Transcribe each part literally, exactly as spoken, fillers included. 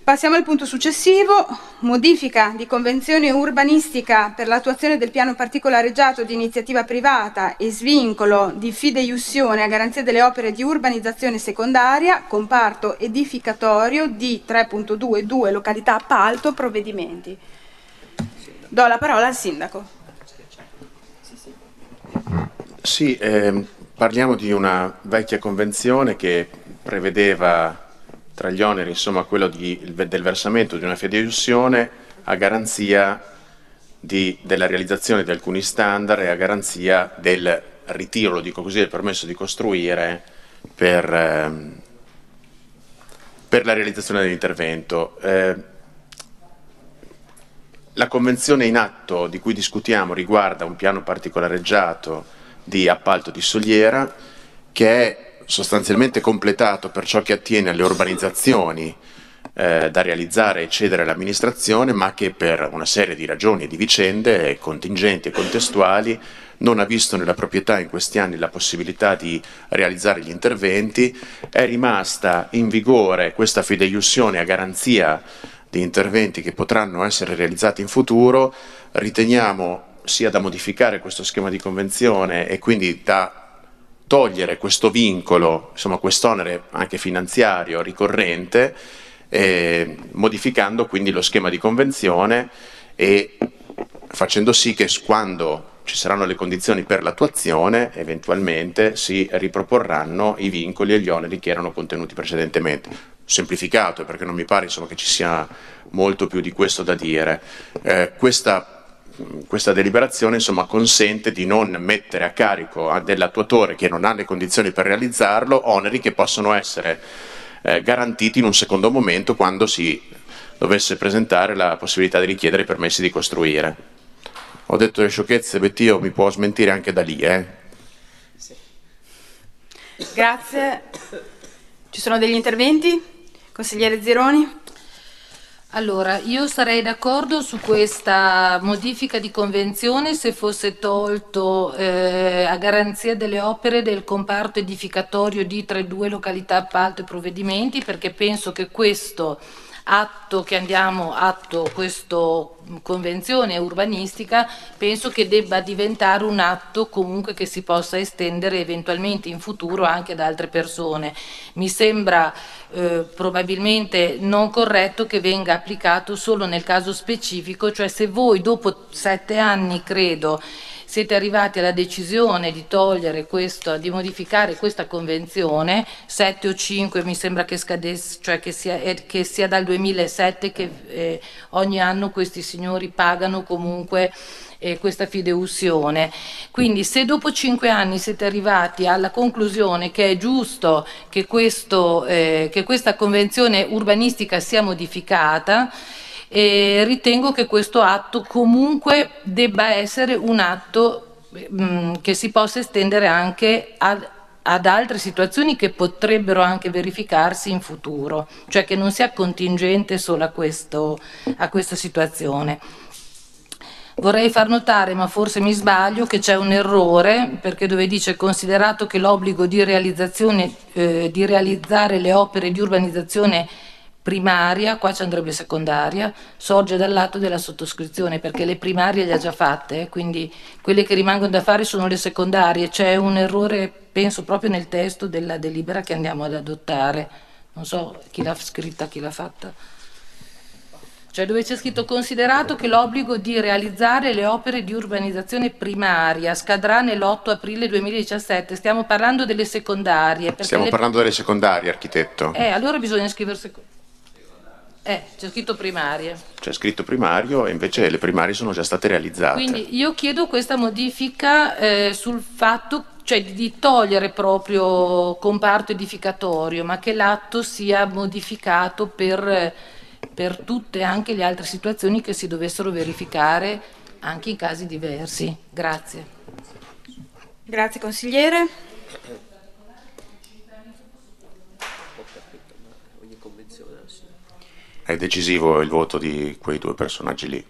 Passiamo al punto successivo, modifica di convenzione urbanistica per l'attuazione del piano particolareggiato di iniziativa privata e svincolo di fideiussione a garanzia delle opere di urbanizzazione secondaria, comparto edificatorio di tre punto due due località Appalto, provvedimenti. Do la parola al Sindaco. Sì, eh, parliamo di una vecchia convenzione che prevedeva tra gli oneri, insomma, quello di, del versamento di una fideiussione a garanzia di, della realizzazione di alcuni standard e a garanzia del ritiro, lo dico così, del permesso di costruire per, ehm, per la realizzazione dell'intervento. Eh, la convenzione in atto di cui discutiamo riguarda un piano particolareggiato di appalto di Soliera che è sostanzialmente completato per ciò che attiene alle urbanizzazioni eh, da realizzare e cedere all'amministrazione, ma che per una serie di ragioni e di vicende contingenti e contestuali non ha visto nella proprietà in questi anni la possibilità di realizzare gli interventi. È rimasta in vigore questa fideiussione a garanzia di interventi che potranno essere realizzati in futuro. Riteniamo sia da modificare questo schema di convenzione e quindi da togliere questo vincolo, insomma quest'onere anche finanziario ricorrente, eh, modificando quindi lo schema di convenzione e facendo sì che quando ci saranno le condizioni per l'attuazione eventualmente si riproporranno i vincoli e gli oneri che erano contenuti precedentemente. Semplificato, perché non mi pare insomma, che ci sia molto più di questo da dire. Eh, questa Questa deliberazione insomma, consente di non mettere a carico dell'attuatore che non ha le condizioni per realizzarlo oneri che possono essere eh, garantiti in un secondo momento quando si dovesse presentare la possibilità di richiedere i permessi di costruire. Ho detto le sciocchezze, Bettio mi può smentire anche da lì. Eh? Grazie. Ci sono degli interventi? Consigliere Zironi? Allora, io sarei d'accordo su questa modifica di convenzione se fosse tolto eh, a garanzia delle opere del comparto edificatorio di tre due località appalto e provvedimenti, perché penso che questo atto che andiamo, atto questo convenzione urbanistica, penso che debba diventare un atto comunque che si possa estendere eventualmente in futuro anche ad altre persone. Mi sembra eh, probabilmente non corretto che venga applicato solo nel caso specifico, cioè se voi dopo sette anni, credo, siete arrivati alla decisione di togliere questo, di modificare questa convenzione, sette o cinque mi sembra che scadesse, cioè che sia, che sia dal duemilasette che eh, ogni anno questi signori pagano comunque eh, questa fideiussione. Quindi se dopo cinque anni siete arrivati alla conclusione che è giusto che, questo, eh, che questa convenzione urbanistica sia modificata, e ritengo che questo atto comunque debba essere un atto mh, che si possa estendere anche ad, ad altre situazioni che potrebbero anche verificarsi in futuro, cioè che non sia contingente solo a, questo, a questa situazione. Vorrei far notare, ma forse mi sbaglio, che c'è un errore, perché dove dice considerato che l'obbligo di realizzazione eh, di realizzare le opere di urbanizzazione primaria, qua ci andrebbe secondaria, sorge dal lato della sottoscrizione, perché le primarie le ha già fatte, eh, quindi quelle che rimangono da fare sono le secondarie. C'è un errore, penso, proprio nel testo della delibera che andiamo ad adottare. Non so chi l'ha scritta, chi l'ha fatta. Cioè dove c'è scritto considerato che l'obbligo di realizzare le opere di urbanizzazione primaria scadrà nell'otto aprile duemiladiciassette, stiamo parlando delle secondarie. Stiamo le... parlando delle secondarie, architetto. Eh, allora bisogna scrivere secondarie. Eh, c'è scritto primarie. C'è scritto primario e invece le primarie sono già state realizzate. Quindi io chiedo questa modifica eh, sul fatto, cioè di togliere proprio comparto edificatorio, ma che l'atto sia modificato per, per tutte anche le altre situazioni che si dovessero verificare anche in casi diversi. Grazie. Grazie consigliere. È decisivo il voto di quei due personaggi lì.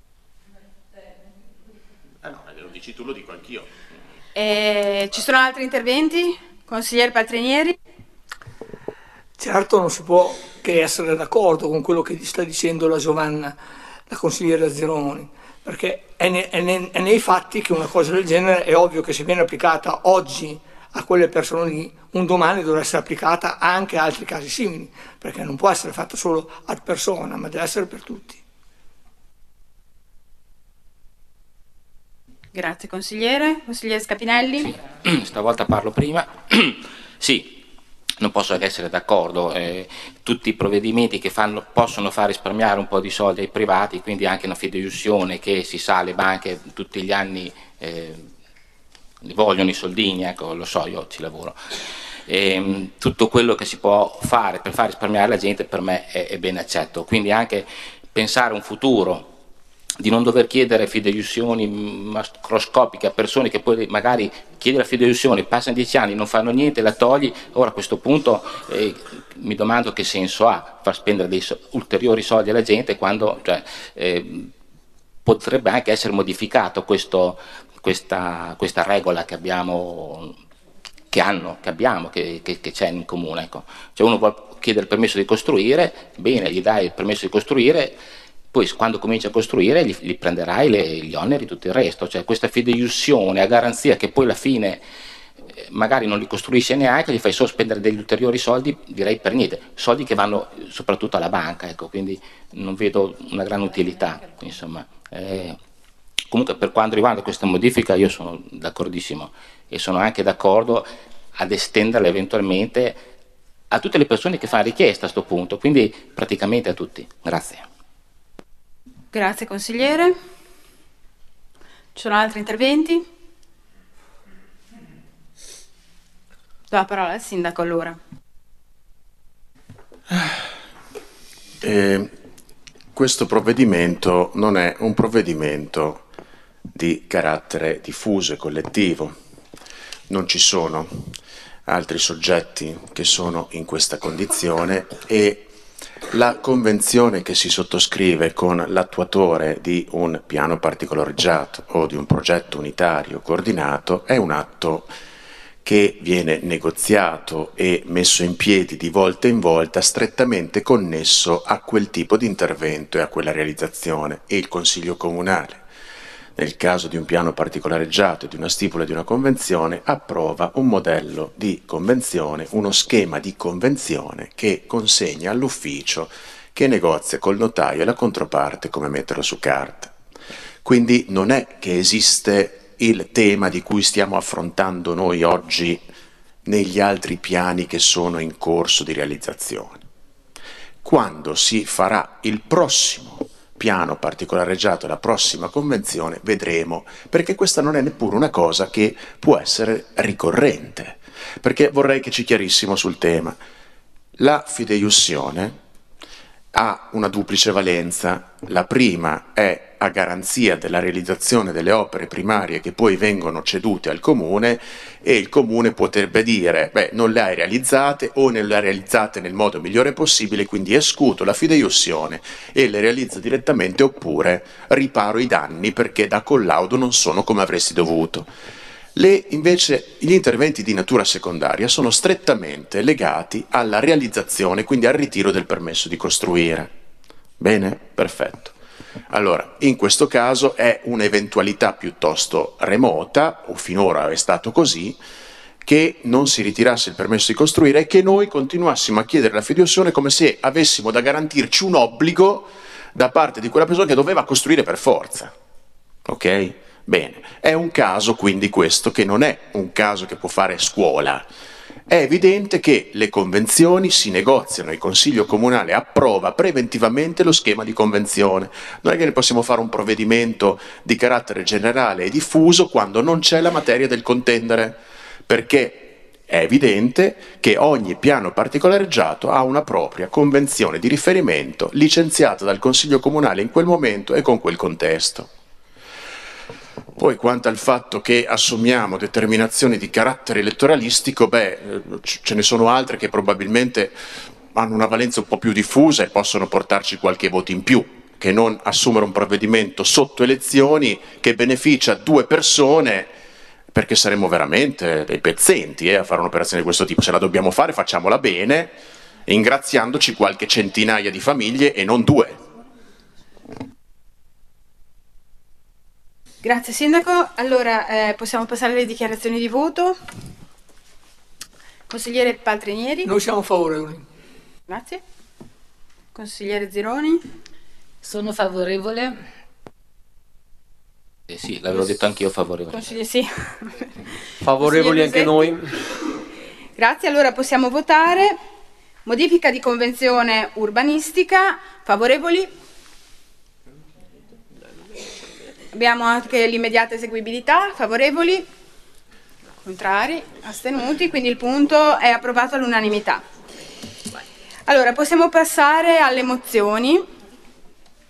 Eh no, lo dici tu, lo dico anch'io. Eh, ci sono altri interventi? Consigliere Paltrinieri? Certo non si può che essere d'accordo con quello che sta dicendo la Giovanna, la consigliera Zeroni, perché è, ne, è, ne, è nei fatti che una cosa del genere è ovvio che se viene applicata oggi a quelle persone lì, un domani dovrà essere applicata anche a altri casi simili, perché non può essere fatta solo ad persona, ma deve essere per tutti. Grazie consigliere. Consigliere Scapinelli? Sì, stavolta parlo prima. Sì, non posso che essere d'accordo. Eh, tutti i provvedimenti che fanno, possono far risparmiare un po' di soldi ai privati, quindi anche una fideiussione che si sa, le banche tutti gli anni eh, li vogliono i soldini, ecco, lo so, io ci lavoro. E, tutto quello che si può fare per far risparmiare la gente per me è, è ben accetto. Quindi anche pensare a un futuro di non dover chiedere fideiussioni macroscopiche a persone che poi magari chiede la fideiussione, passano dieci anni, non fanno niente, la togli. Ora a questo punto eh, mi domando che senso ha far spendere dei so- ulteriori soldi alla gente quando cioè, eh, potrebbe anche essere modificato questo, questa, questa regola che abbiamo, che hanno, che abbiamo, che, che, che c'è in comune. Ecco. Cioè uno vuole chiedere il permesso di costruire, bene, gli dai il permesso di costruire, poi quando comincia a costruire gli, gli prenderai le, gli oneri e tutto il resto, cioè questa fideiussione a garanzia che poi alla fine eh, magari non li costruisce neanche, gli fai solo spendere degli ulteriori soldi, direi per niente, soldi che vanno soprattutto alla banca, ecco, quindi non vedo una gran utilità, insomma. Eh, comunque per quanto riguarda questa modifica io sono d'accordissimo e sono anche d'accordo ad estenderla eventualmente a tutte le persone che fanno richiesta a questo punto, quindi praticamente a tutti. Grazie. Grazie consigliere. Ci sono altri interventi? Do la parola al sindaco allora. Eh, questo provvedimento non è un provvedimento di carattere diffuso e collettivo. Non ci sono altri soggetti che sono in questa condizione e la convenzione che si sottoscrive con l'attuatore di un piano particolareggiato o di un progetto unitario coordinato è un atto che viene negoziato e messo in piedi di volta in volta strettamente connesso a quel tipo di intervento e a quella realizzazione, e il Consiglio Comunale, nel caso di un piano particolareggiato e di una stipula di una convenzione, approva un modello di convenzione, uno schema di convenzione che consegna all'ufficio che negozia col notaio e la controparte come metterlo su carta. Quindi non è che esiste il tema di cui stiamo affrontando noi oggi negli altri piani che sono in corso di realizzazione. Quando si farà il prossimo piano particolareggiato, la prossima convenzione, vedremo, perché questa non è neppure una cosa che può essere ricorrente, perché vorrei che ci chiarissimo sul tema. La fideiussione ha una duplice valenza. La prima è a garanzia della realizzazione delle opere primarie che poi vengono cedute al comune, e il comune potrebbe dire beh, non le hai realizzate o non le hai realizzate nel modo migliore possibile, quindi escuto la fideiussione e le realizzo direttamente, oppure riparo i danni perché da collaudo non sono come avresti dovuto. Le, invece gli interventi di natura secondaria sono strettamente legati alla realizzazione, quindi al ritiro del permesso di costruire. Bene? Perfetto. Allora, in questo caso è un'eventualità piuttosto remota, o finora è stato così, che non si ritirasse il permesso di costruire e che noi continuassimo a chiedere la fideiussione come se avessimo da garantirci un obbligo da parte di quella persona che doveva costruire per forza. Ok? Bene, è un caso quindi questo che non è un caso che può fare scuola. È evidente che le convenzioni si negoziano, il Consiglio Comunale approva preventivamente lo schema di convenzione. Non è che ne possiamo fare un provvedimento di carattere generale e diffuso quando non c'è la materia del contendere, perché è evidente che ogni piano particolareggiato ha una propria convenzione di riferimento licenziata dal Consiglio Comunale in quel momento e con quel contesto. Poi quanto al fatto che assumiamo determinazioni di carattere elettoralistico, beh, ce ne sono altre che probabilmente hanno una valenza un po' più diffusa e possono portarci qualche voto in più, che non assumere un provvedimento sotto elezioni che beneficia due persone, perché saremmo veramente dei pezzenti eh, a fare un'operazione di questo tipo. Se la dobbiamo fare, facciamola bene ingraziandoci qualche centinaia di famiglie e non due. Grazie Sindaco. Allora eh, possiamo passare alle dichiarazioni di voto. Consigliere Paltrinieri. Noi siamo favorevoli. Grazie. Consigliere Zironi. Sono favorevole. Eh sì, l'avevo detto anch'io favorevole. Consigliere sì. Favorevoli anche noi. Grazie, allora possiamo votare. Modifica di convenzione urbanistica. Favorevoli? Abbiamo anche l'immediata eseguibilità. Favorevoli? Contrari? Astenuti? Quindi il punto è approvato all'unanimità. Allora, possiamo passare alle mozioni.